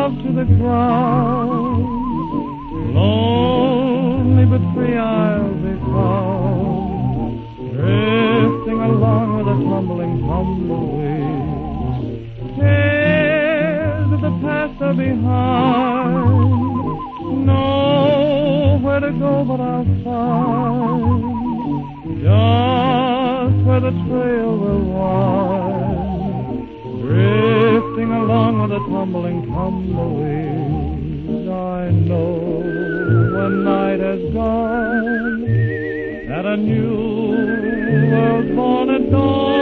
myself to the ground. Lonely but free I'll be found, drifting along with a tumbling tumbleweed. Cares of the past are behind, nowhere to go but I'll find just where the trail will wind, drifting along with a tumbling tumbleweed. I know when night has gone that a new world's born at dawn.